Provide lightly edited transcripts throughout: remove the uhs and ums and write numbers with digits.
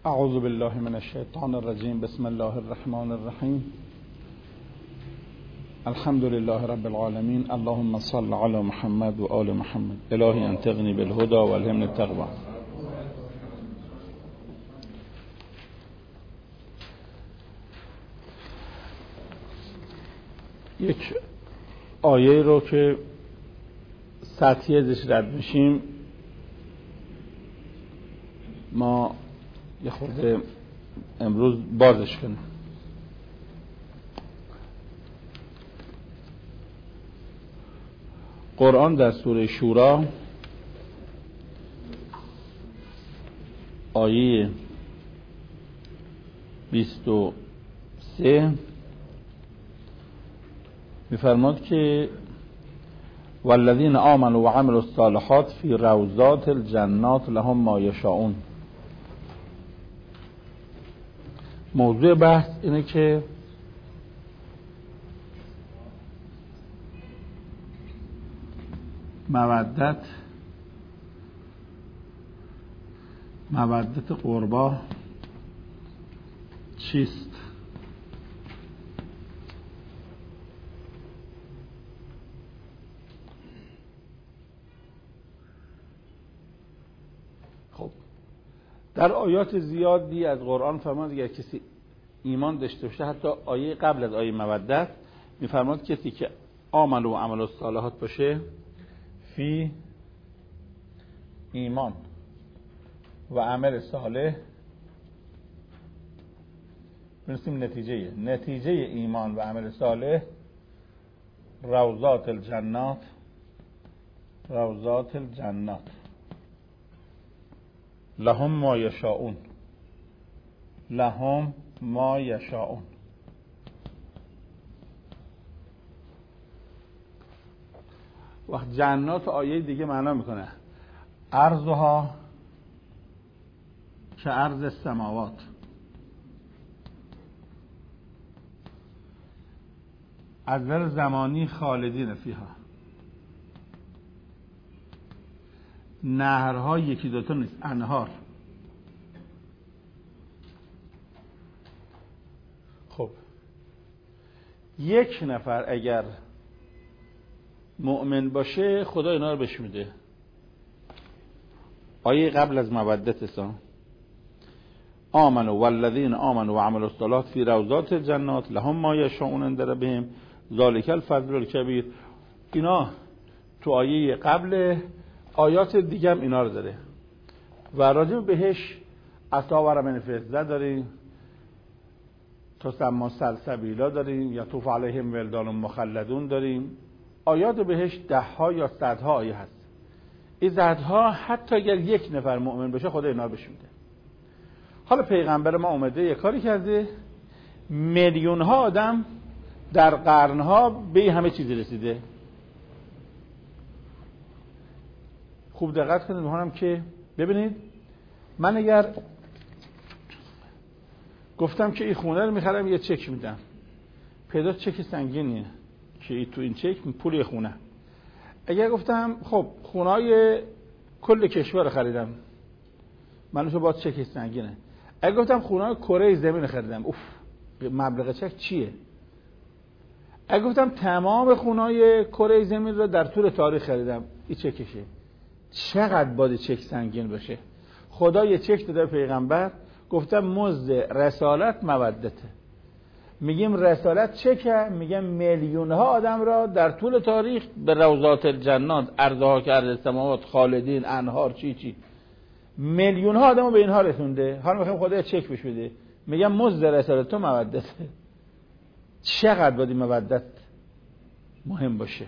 اعوذ بالله من الشیطان الرجیم. بسم الله الرحمن الرحیم. الحمد لله رب العالمین. اللهم صل علی محمد و آل محمد. الهی انطقنی بالهدى و الهمنی التقوی. یک آیه رو که سطحی ازش رد میشیم ما یه خورده امروز بازش کنیم. قرآن در سوره شورا آیه 23 می‌فرماد که والذین آمنوا و عملوا الصالحات فی روضات الجنات لهم ما یشاءون. موضوع بحث اینه که مودت قربا چیست؟ خب در آیات زیادی از قرآن فرمود اگر کسی ایمان داشته باشه، حتی آیه قبل از آیه مودت میفرماد کسی که آمن و عمل الصالحات باشه، فی ایمان و عمل صالح برسیم نتیجه ایمان و عمل صالح روضات الجنات لهم ما یشاءون. وقت جنات آیه دیگه معنا میکنه عرضها که عرض السماوات، از نظر زمانی خالدین فیها. نهرها یکی دوتا نیست، انهار. خب یک نفر اگر مؤمن باشه خدا اینا رو بهش میده. آیه قبل از مودت اسلام آمنوا والذین آمنوا و عملوا الصالحات فی روضات الجنات لهم ما یشاءون عند ربهم ذلک الفضل الکبیر. اینا تو آیه قبل، آیات دیگه هم اینا رو داره. و راجع بهش اساور من فضه داریم، تسمى سلسبیلا داریم، یا طوف علیهم ولدان مخلدون داریم. آیات بهش 10 یا 100 آیه هست. این 100 حتی اگر یک نفر مؤمن باشه خدا اینا رو بهش میده. حالا پیغمبر ما اومده یه کاری کرده، میلیون ها آدم در قرنها به همه چیزی رسیده. خوب دقت کنید می‌خوام که ببینید، من اگر گفتم که این خونه رو می‌خرم یه چک میدم، پیدا چک سنگینیه که تو این چک پول خونه. اگر گفتم خب خونه‌های کل کشور خریدم، منو با چک سنگینه. اگر گفتم خونه‌های کره زمین خریدم، اوف مبلغ چک چیه؟ اگر گفتم تمام خونه‌های کره زمین رو در طول تاریخ خریدم، این چکشه. چقدر باید چک سنگین باشه؟ خدا یه چک داده پیغمبر، گفتم مزد رسالت مودته. میگیم رسالت چکه؟ میگم میلیون ها آدم را در طول تاریخ به روضات الجنات، عرضها که عرض السماوات، خالدین، انهار، چی میلیون ها آدم رو به اینها رسونده. حالا میخوایم خدا چک بهش بده، میگم مزد رسالت تو مودته. چقدر باید مودت مهم باشه؟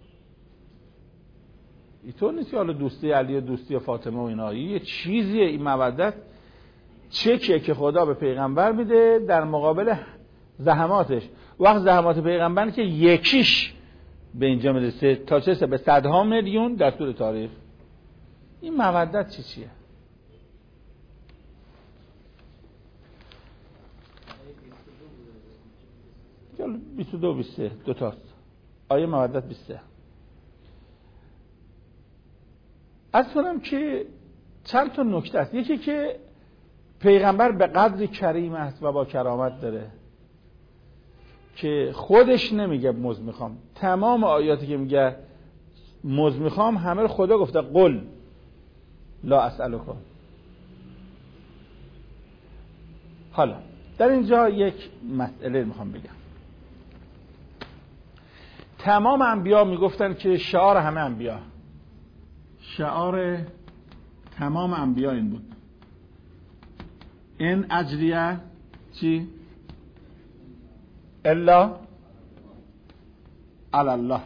اینطور نیست که حالا دوستی علی و دوستی فاطمه و اینا، یه چیزیه. این مودت چکیه که خدا به پیغمبر میده در مقابل زحماتش. وقت زحمات پیغمبر که یکیش به اینجا میرسه تا چه به 100 میلیون در طول تاریخ. این مودت چیه؟ 22 23 دو تاست. آیه مودت 23. از کنم که چند تا نکته است. یکی که پیغمبر به قدری کریم است و با کرامت داره که خودش نمیگه مزد میخوام. تمام آیاتی که میگه مزد میخوام همه رو خدا گفته قل لا اسألکم. حالا در اینجا یک مسئله میخوام بگم. تمام انبیا میگفتن که شعار همه انبیا، شعار تمام انبیا این بود این اجریه چی؟ الا علی الله.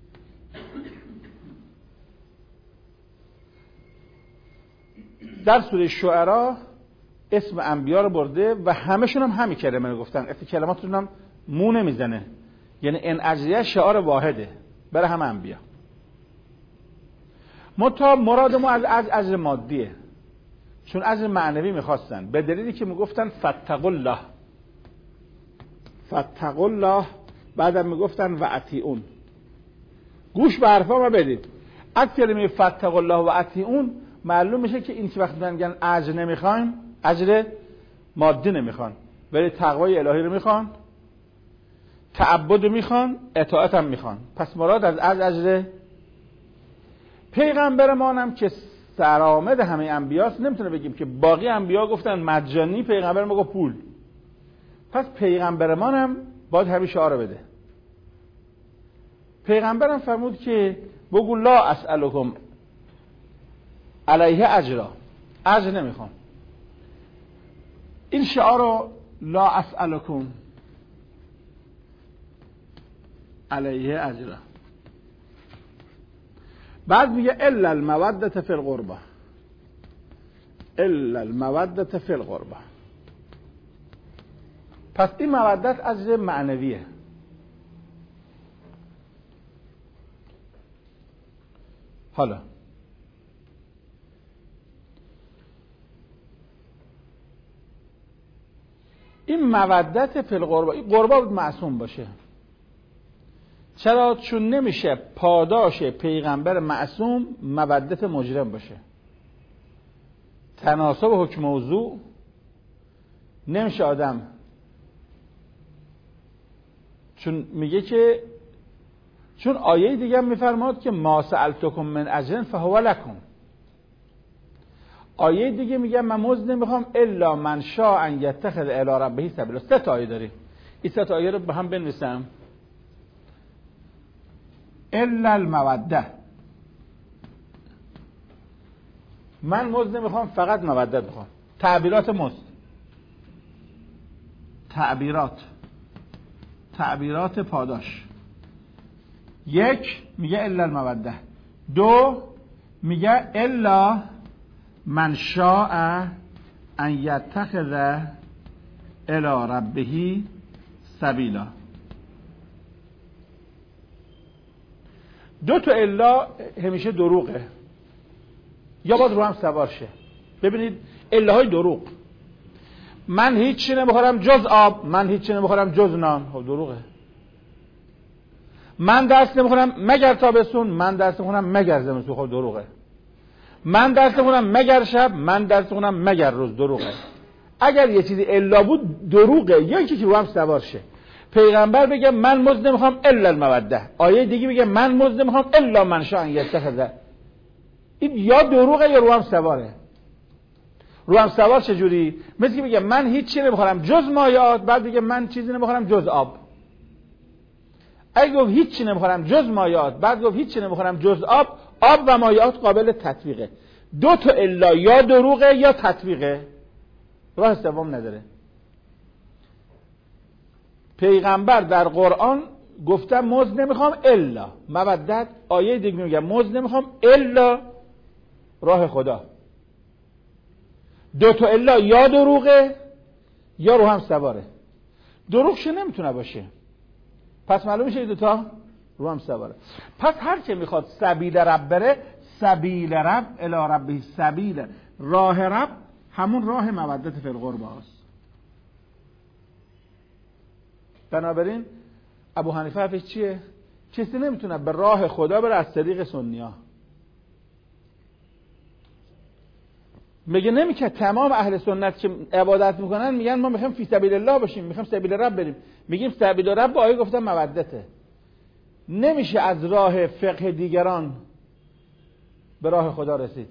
در سوره شعرا اسم انبیا رو برده و همشون هم همین کلمه رو گفتن. اسم کلماتشون هم مو نمیزنه، یعنی این اجریه شعار واحده برای همه انبیا. مراد ما از اجر مادیه، چون اجر معنوی میخواستن، به دلیلی که میگفتن فاتقوا الله، فاتقوا الله، بعدم میگفتن و اطیعون. گوش به حرفا ما بدید. از کلمه فاتقوا الله و اطیعون معلوم میشه که این که وقتی میگن اجر نمیخوایم، اجر مادی نمیخوان، ولی تقوای الهی رو میخوان، تعبد میخوان، اطاعت هم میخوان. پس مراد از اجر پیغمبر ما هم که سرآمد همه انبیاست، نمیتونه بگیم که باقی انبیا گفتن مجانی، پیغمبر ما گفت پول. پس پیغمبر ما هم باید همین شعار بده. پیغمبرم فرمود که بگو لا اسألکم علیه اجرا، اجر نمیخوام. این شعار رو لا اسألکم علیه اجرا. بعد میگه الا المودة فی القربى، الا المودة فی القربى. پس این مودت اجر معنویه. حالا این مودت فی القربى، این قربا بود معصوم باشه. چرا؟ چون نمیشه پاداش پیغمبر معصوم مودت مجرم باشه. تناسب حکم موضوع نمیشه آدم، چون میگه که چون آیه دیگه هم میفرماد که ما سألتکم من اجر فهو لکم. آیه دیگه میگه من مزد نمیخوام الا من شاء ان یتخذ الی ربه سبیلا. 3 تا آیه داریم. این 3 تا آیه رو به هم بنویسم. الا الموده، من مزد نمیخوام، فقط مودت میخوام. تعبیرات مزد، تعبیرات پاداش. 1 میگه الا الموده، 2 میگه الا من شاء ان یتخذ الی ربه سبیلا. 2 تا الا همیشه دروغه، یا باید رو هم سوار شه. ببینید الاهای دروغ، من هیچی نمیخورم جز آب، من هیچی نمیخورم جز نان، خب دروغه. من درس نمیخونم مگر تابستون، من درس نمیخونم مگر زمستون، خب دروغه. من درس نمیخونم مگر شب، من درس نمیخونم مگر روز، دروغه. اگر یه چیزی الا بود دروغه، یا اینکه رو هم سوار شه. پیغمبر بگه من مزد نمیخوام الا الموده، آیه دیگه میگه من مزد نمیخوام الا من شاء ان یتخذ. این یا دروغه یا رو هم سواره. رو هم سوار چجوری؟ مثل که میگه من هیچ چیزی نمیخورم جز مایعات، بعد میگه من چیزی نمیخورم جز آب. اگه گفت هیچ چیزی نمیخورم جز مایعات، بعد گفت هیچ چیزی نمیخورم جز آب، آب و مایعات قابل تطبیقه. 2 تا الا یا دروغه یا تطبیقه، راه سوم نداره. پیغمبر در قرآن گفته مزد نمیخوام الا مودت، آیه دیگه میگه مزد نمیخوام الا راه خدا. 2 تا الا یا دروغه یا رو هم سواره. دروغش نمیتونه باشه، پس معلوم میشه 2 تا رو هم سواره. پس هر که میخواد سبیل رب بره، سبیل رب الی ربه سبیل، راه رب همون راه مودت فی القربى است. بنابراین ابو حنیفه حرفش چیه؟ کسی نمیتونه به راه خدا بره از طریق سنی‌ها. میگه نمیگه تمام اهل سنت که عبادت میکنن میگن ما میخوایم فی سبیل الله باشیم، میخوایم سبیل رب بریم. میگیم سبیل رب آیه گفتن مودته. نمیشه از راه فقه دیگران به راه خدا رسید.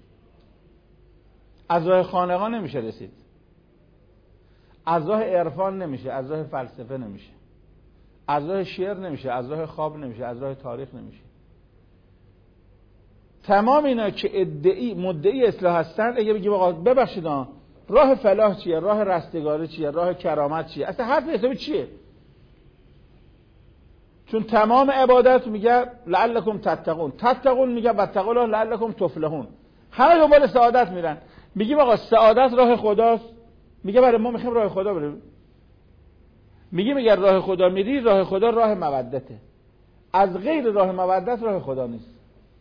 از راه خانقاه نمیشه رسید. از راه عرفان نمیشه، از راه فلسفه نمیشه، از راه شعر نمیشه، از راه خواب نمیشه، از راه تاریخ نمیشه. تمام اینا که مدعی اصلاح هستن، اگه بگیم آقا ببخشید راه فلاح چیه، راه رستگاری چیه، راه کرامت چیه، اصلا حرف حسابی چیه؟ چون تمام عبادت میگه لعلکم تتقون میگه واتقوا الله لعلکم تفلحون. همه دنبال سعادت میرن. میگیم آقا سعادت راه خداست، میگه برای ما میخوایم راه خدا بریم. میگیم اگر راه خدا میری، راه خدا راه مودته. از غیر راه مودت راه خدا نیست.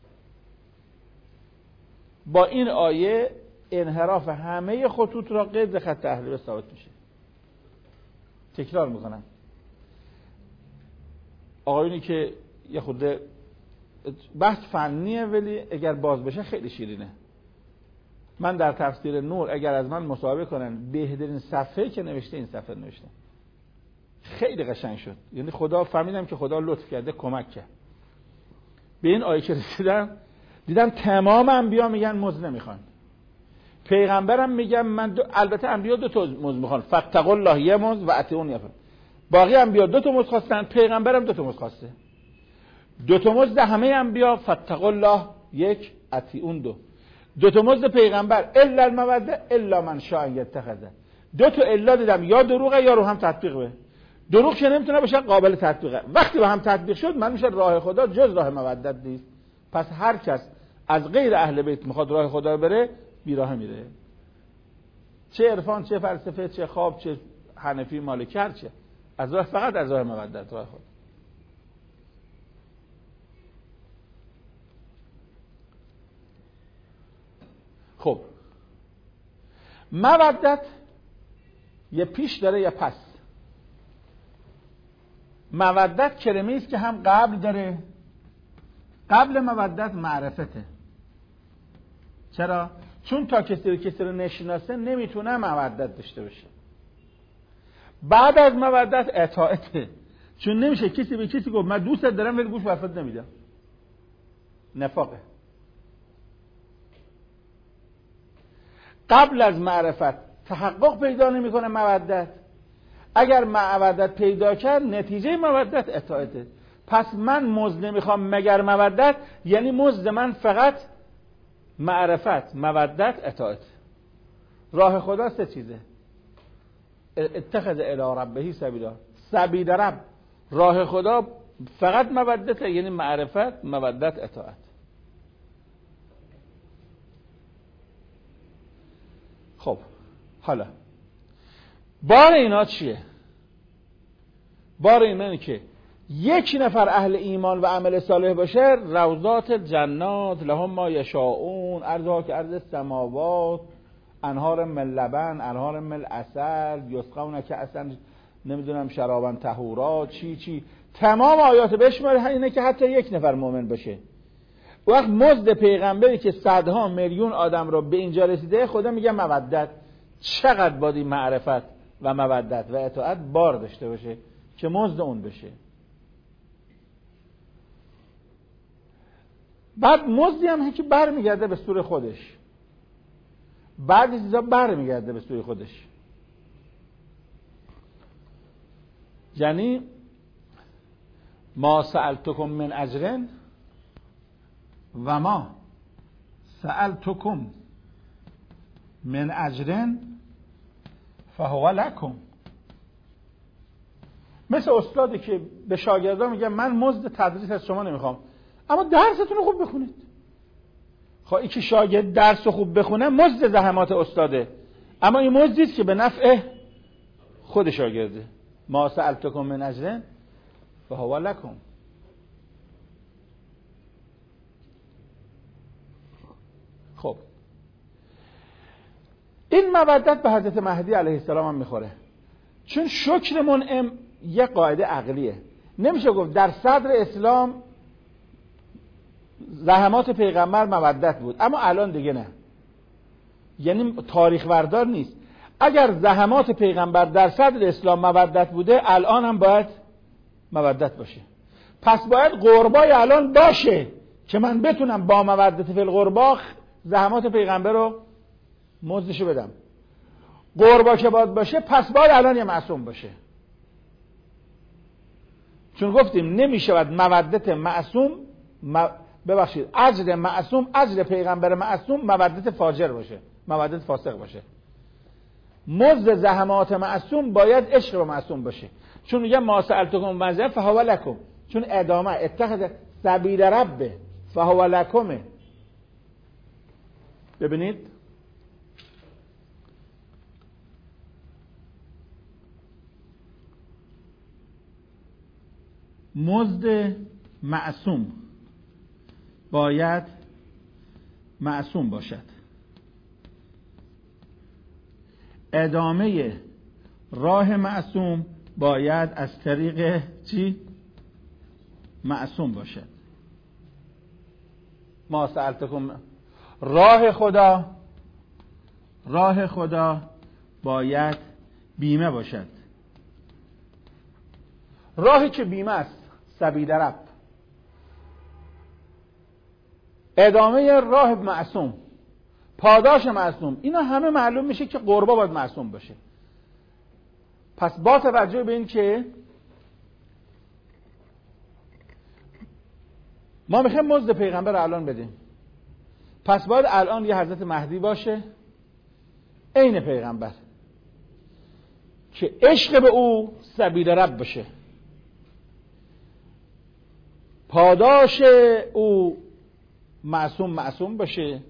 با این آیه انحراف همه خطوط را قید خط اهل بیت ثابت میشه. تکرار میکنم، آقایونی که یه خورده بحث فنیه ولی اگر باز بشه خیلی شیرینه. من در تفسیر نور اگر از من مسابقه کنن بهترین صفحه که نوشته این صفحه نوشته، خیلی قشنگ شد. یعنی خدا فهمیدم که خدا لطف کرده، کمک کرد. به این آیه که رسیدم دیدم تمام انبیا میگن مزد نمیخوان. پیغمبرم میگم من البته انبیا دو تا مزد میخوان، فاتقوا الله یه مزد و اطیعون یه مزد. باقی انبیا دو تا مزد خواستن، پیغمبرم دو تا مزد خواسته. دو تا مزد همه انبیا فاتقوا الله یک، اطیعون دو. دو تا مزد پیغمبر الا الموده الا من شاء یتخذ. دو تا الا دیدم، یا دروغه یا رو هم تطبیق به. دروغ که نمیتونه باشه قابل تطبیقه. وقتی با هم تطبیق شد من میشه راه خدا جز راه مودت نیست. پس هر کس از غیر اهل بیت میخواد راه خدا بره، بیراه میره. چه عرفان، چه فلسفه، چه خواب، چه حنفی، مالکی، هر چه، از راه فقط از راه مودت، راه خدا. خب مودت یه پیش داره یه پس. مودت کلمه‌ای است که هم قبل داره. قبل مودت معرفته. چرا؟ چون تا کسی رو نشناسه نمیتونه مودت داشته باشه. بعد از مودت اطاعته. چون نمیشه کسی به کسی گفت من دوست دارم ولی گوش برفت نمیدم. نفاقه. قبل از معرفت تحقق پیدا نمیکنه مودت. اگر مودت پیدا کرد نتیجه مودت اطاعته. پس من مزد نمیخوام مگر مودت، یعنی مزد من فقط معرفت، مودت، اطاعت. راه خدا سه چیزه. اتخذ الی ربه سبیلا. سبیل رب، راه خدا فقط مودت، یعنی معرفت، مودت، اطاعت. خب حالا بار اینا چیه؟ بار اینا اینه که یک نفر اهل ایمان و عمل صالح باشه، روضات جنات لهم ما یشاءون، ارضها که ارض السماوات، انهار من لبن، انهار من عسل، یسقون که اصلا نمیدونم شرابن طهورا، چی تمام آیات بشماره اینه که حتی یک نفر مؤمن باشه. وقت مزد پیغمبری که صدها میلیون آدم رو به اینجا رسیده، خدا میگه مودت. چقدر باید این معرفت و مودت و اطاعت بار داشته باشه که مزد اون بشه. بعد مزدی هم که برمیگرده به سوی خودش. بعد از چیزا برمیگرده به سوی خودش. یعنی ما سألتکم من اجر و ما سألتکم من اجر فهو لکم. مثل استادی که به شاگردان میگه من مزد تدریس از شما نمیخوام، اما درستون رو خوب بخونید. خب این که شاگرد درس رو خوب بخونه مزد زحمات استاده، اما این مزدی است که به نفع خود شاگرده. ما سألتکم من اجر فهو لکم. خب این مودت به حضرت مهدی علیه السلام هم میخوره، چون شکر منعم یه قاعده عقلیه. نمیشه گفت در صدر اسلام زحمات پیغمبر مودت بود اما الان دیگه نه. یعنی تاریخ وردار نیست. اگر زحمات پیغمبر در صدر اسلام مودت بوده، الان هم باید مودت باشه. پس باید قربای الان باشه که من بتونم با مودت فی القربا زحمات پیغمبر رو مزدشو بدم. قربا که باید باشه، پس باید الان یه معصوم باشه. چون گفتیم نمیشود مودت معصوم ببخشید اجر معصوم، اجر پیغمبر معصوم مودت فاجر باشه، مودت فاسق باشه. مزد زحمات معصوم باید عشق با معصوم باشه. چون میگه ما سألتکم من فهو لکم، چون ادامه اتخذ سبیل ربه فهو لکم. ببینید مزد معصوم باید معصوم باشد. ادامه راه معصوم باید از طریق چی؟ معصوم باشد. ما سألتکم، راه خدا باید بیمه باشد. راهی که بیمه است سبیل رب. ادامه راه معصوم، پاداش معصوم، اینا همه معلوم میشه که قربا باید معصوم باشه. پس با توجه به این که ما میخوایم مزد پیغمبر الان بدیم، پس باید الان یه حضرت مهدی باشه عین پیغمبر که عشق به او سبیل رب باشه، پاداش او معصوم باشه.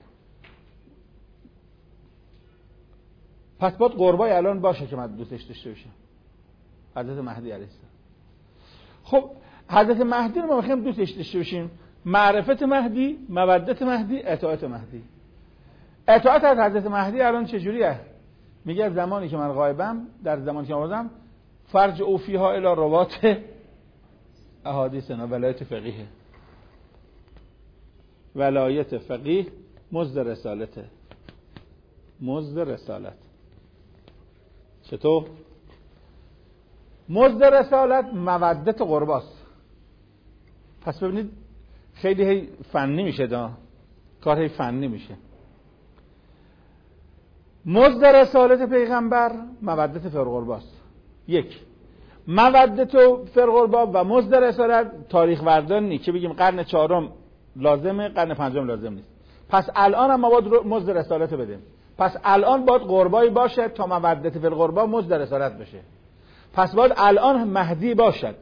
پس باید قربای الان باشه که من دوستش داشته باشم، حضرت مهدی علیه السلام. خب حضرت مهدی رو ما میخوایم دوستش داشته باشیم. معرفت مهدی، مودت مهدی، اطاعت مهدی. اطاعت از حضرت مهدی الان چجوریه؟ میگه زمانی که من غایبم، در زمانی که آمدم، فرج او فیها الی روات احادیثنا، ولایت فقیه. ولایت فقیه مزد رسالته، مزد رسالت. چطور؟ مزد رسالت مودت قرباست. پس ببینید خیلی فنی میشه، کار فنی میشه. مزد رسالت پیغمبر مودت فی القرباست. یک، مودت فی القربا و مزد رسالت تاریخ وردان نیست که بگیم قرن چهارم لازمه، قرن پنجم لازم نیست. پس الان هم ما باید مزد رسالت بدیم. پس الان باید قربایی باشه تا مودت فی القربا مزد رسالت بشه. پس باید الان مهدی باشد.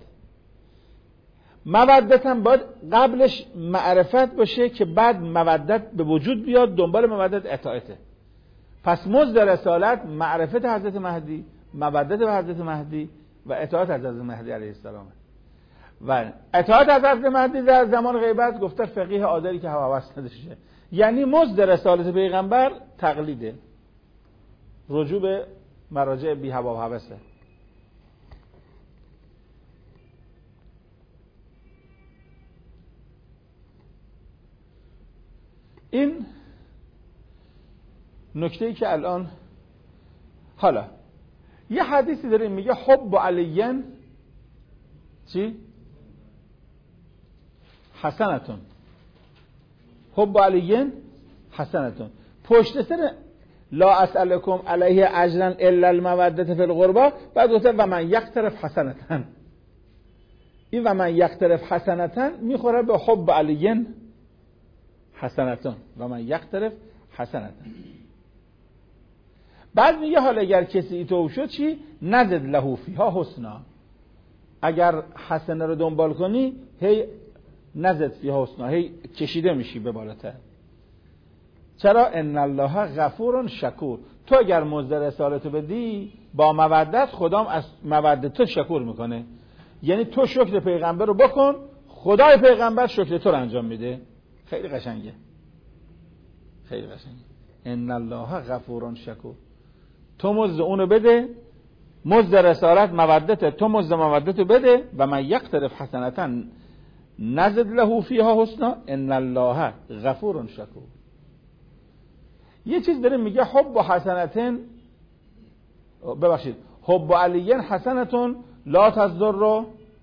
مودت هم باید قبلش معرفت باشه که بعد مودت به وجود بیاد، دنبال مودت اطاعته. پس مزد رسالت معرفت حضرت مهدی، مودت به حضرت مهدی و اطاعت از حضرت مهدی علیه السلام. و اطاعت از حضرت مهدی در زمان غیبت گفته فقیه عادلی که هواس نداشته. یعنی مزد رسالت پیغمبر تقلیده، رجوع به مراجع بی هوا و هوسه. این نکته‌ای که الان حالا یه حدیثی داره میگه حب علیین چی؟ حسنتون. حب علیین حسنتون. پشت سر لا اسألکم علیه اجرا الا المودة فی القربا بعد گفته و من یقترف حسنتن. این و من یقترف حسنتن میخوره به حب علیین حسنتون و من یقترف حسنتن. بعد میگه حالا اگر کسی تو شد چی؟ نزد له فیها حسنا. اگر حسنه رو دنبال کنی هی نزد فیها حسنا، هی کشیده میشی به بالاتر. چرا؟ ان الله غفور شکور. تو اگر مزد رسالتو بدی با مودت، خدام از مودت تو شکر میکنه. یعنی تو شکر پیغمبر رو بکن، خدای پیغمبر شکر تو رو انجام میده. خیلی قشنگه، خیلی قشنگه. ان الله غفور شکور. تو مزد اونو بده، مزد رسالت مودت، تو مزد مودتو بده و من یقترف حسنتن نزد له فیها حسنا ان الله غفور شکور. یه چیز داره میگه حب و حسنتن، ببخشید، حب و علیین حسنتون لا تضر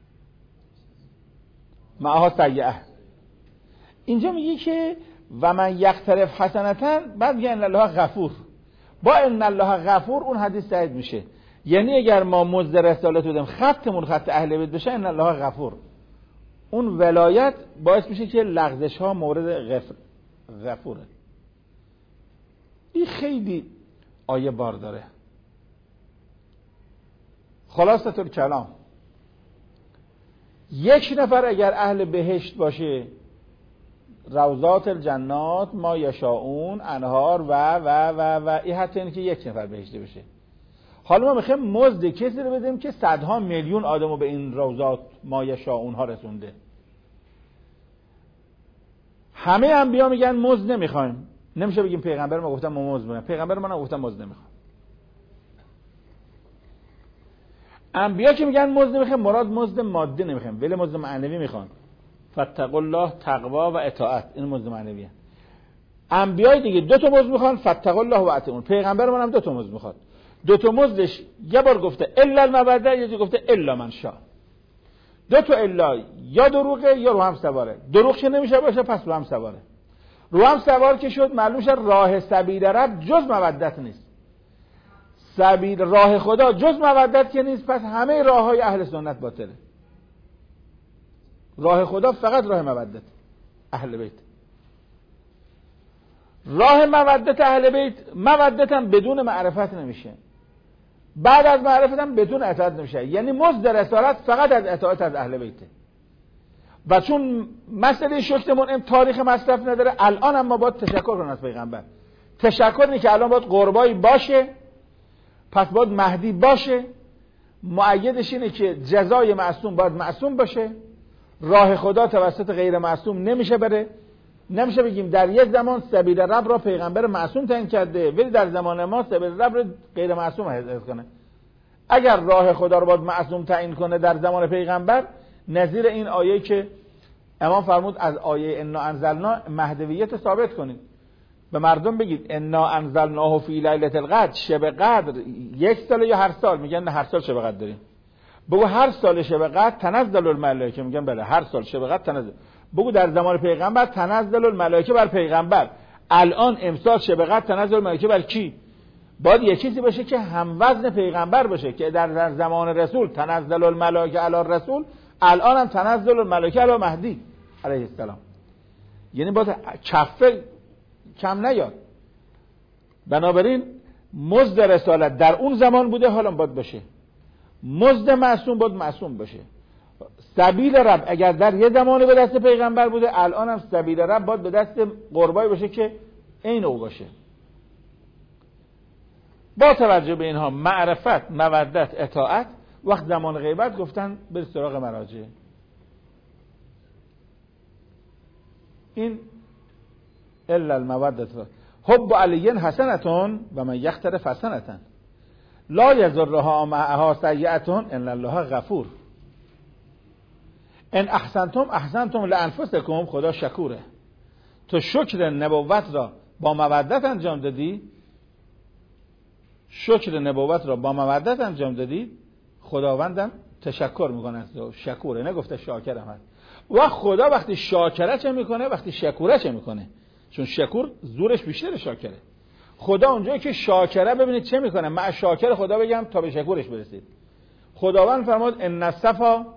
معها سیئه. اینجا میگه که و من یقترف حسنتن، بعد میگه ان الله غفور. با ان الله غفور اون حدیث تایید میشه. یعنی اگر ما مزد رسالت بودیم خطمون خط اهل بیت بشه، ان الله غفور، اون ولایت باعث میشه که لغزش ها مورد غفوره. این خیلی آیه بار داره. خلاصه الکلام، یک نفر اگر اهل بهشت باشه، روضات الجنات ما یشاؤون انهار و این حتی اینکه یک نفر بهشت بشه. حالا ما میخوایم مزد کسی رو بدیم که صدها میلیون آدمو به این روضات ما یشاؤون ها رسونده. همه انبیا میگن مزد نمیخوایم. نمیشه بگیم پیغمبر ما گفتم ما مزد میخوایم، پیغمبر ما گفتم مزد نمیخوایم. انبیا که میگن مزد نمیخوایم، مراد مزد مادی نمیخوایم، ولی مزد معنوی میخوان. فاتقوا الله، تقوا و اطاعت، این مزد معنویه. انبیای دیگه دو تا مزد میخوان، فاتقوا الله و اطیعون. پیغمبر ما هم دو تا مزد میخواد. دو تا مزدش یه بار گفته الا المودة، یه جا گفته الا من شاء. دو تا الا یا دروغه یا رو هم سواره. دروغ چه نمیشه باشه، پس رو هم سواره. رو هم سوار که شد معلوم شد راه سبیل رب جز مودت نیست. سبیل راه خدا جز مودت که نیست، پس همه راههای اهل سنت باطله. راه خدا فقط راه مودت اهل بیت. راه مودت اهل بیت، مودت هم بدون معرفت نمیشه، بعد از معرفت هم بدون اطاعت نمیشه. یعنی مزد رسالت فقط از اطاعت از اهل بیته. و چون مسئله شکر منعم تاریخ مصرف نداره، الان هم ما باید تشکر کنیم از پیغمبر. تشکر اینه که الان باید قربایی باشه، پس باید مهدی باشه. مؤیدش اینه که جزای معصوم باید معصوم باشه. راه خدا توسط غیر معصوم نمیشه بره. نمیشه بگیم در یک زمان سبیل رب را پیغمبر معصوم تعیین کرده ولی در زمان ما سبیل رب را غیر معصوم حفظ کنه. اگر راه خدا رو باید معصوم تعیین کنه در زمان پیغمبر، نظیر این آیه که امام فرمود از آیه انا انزلنا مهدویت ثابت کنید. به مردم بگید انا انزلناه فی لیلة القدر، شب قدر یک سال یا هر سال؟ میگن نه هر سال شب قدر داریم. بگو هر سال شب قدر تنزل الملائکه، میگن بله هر سال شب قدر تنزل. بگو در زمان پیغمبر تنزل الملائکه بر پیغمبر. الان امسال شب قدر تنزل الملائکه بر کی؟ باید یه چیزی باشه که هم وزن پیغمبر باشه، که در زمان رسول تنزل الملائکه علی الرسول، الان هم تنزل الملائکه علی مهدی علیه السلام. یعنی باید کفه کم نیاد. بنابراین مزد رسالت در اون زمان بوده، حالا باید باشه. مزد معصوم باید معصوم باشه. سبیل رب اگر در یه زمانی به دست پیغمبر بوده، الان هم سبیل رب باید به دست قربایی باشه که عین او باشه. با توجه به اینها معرفت، مودت، اطاعت، وقت زمان غیبت گفتن به سراغ مراجع. این الا المودت حب علیین حسنتون و من یقترف حسنتن لا یضرها معها سیئتون ان الله غفور. ان احسنتم احسنتم لانفسکم، خدا شکوره. تو شکر نبوت را با مودت انجام دادی، شکر نبوت را با مودت انجام دادی، خداوندم تشکر میکنه، شکوره، نگفته شاکرم هست. و خدا وقتی شاکره چه میکنه؟ وقتی شکوره چه میکنه؟ چون شکور زورش بیشتره شاکره. خدا اونجایی که شاکره، ببینید چه میکنه، مع شاکر خدا بگم تا به شکورش برسید. خداوند فرمود ان الصفا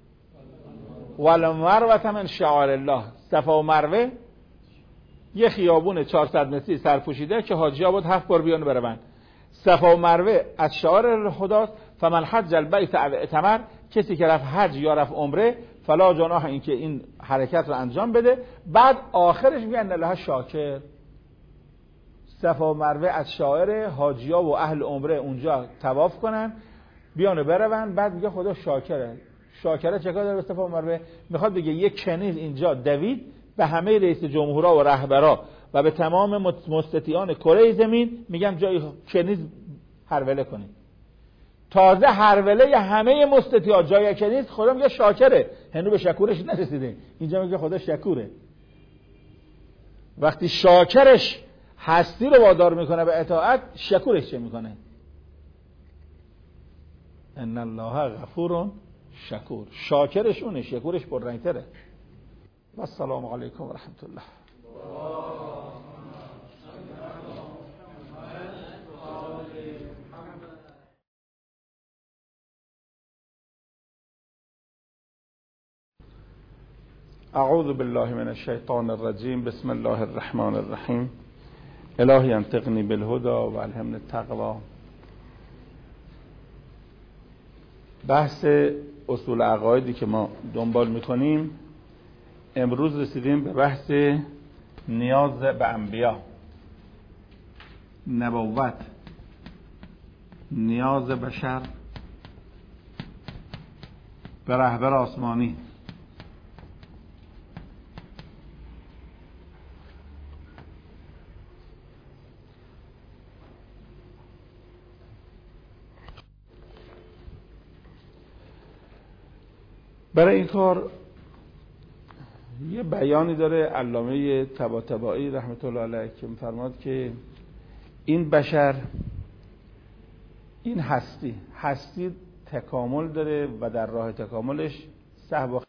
والمروه من شعائر الله. صفا و مروه یه خیابون 400 متری سرپوشیده که حاجی‌ها بود 7 بار بیان برون. صفا و مروه از شعائر خداست. فمن حج البیت او اعتمر، کسی که رفت حج یا رفت عمره، فلا جناح این که این حرکت رو انجام بده. بعد آخرش میگه ان الله شاکر. صفا و مروه از شعائر حاجی‌ها و اهل عمره اونجا طواف کنن، بیان برون. بعد میگه خدا شاکره. شاکره چه کار داره به صفا و مروه؟ میخواد بگه یک کنیز اینجا دوید به همه رئیس جمهورها و رهبرا و به تمام مستطیعان کره زمین، میگم جای کنیز هروله کنید. تازه هروله همه مستطیعا جای کنیز، خدا میگه شاکره، هنوز به شکورش نرسیده. اینجا میگه خدا شکوره. وقتی شاکرش هستی رو وادار میکنه به اطاعت، شکورش چه میکنه؟ ان الله غفور شکور. شاکرش اونه، شکورش پررنگتره. و السلام علیکم و رحمت الله. اعوذ بالله من الشیطان الرجیم. بسم الله الرحمن الرحیم. الهی انطقنی بالهدى و الهمنی التقوی. بحث اصول عقایدی که ما دنبال میکنیم، امروز رسیدیم به بحث نیاز به انبیا، نبوت، نیاز بشر به رهبر آسمانی. برای این کار یه بیانی داره علامه طباطبایی رحمت الله علیه که می‌فرماد که این بشر، این هستی تکامل داره و در راه تکاملش سهو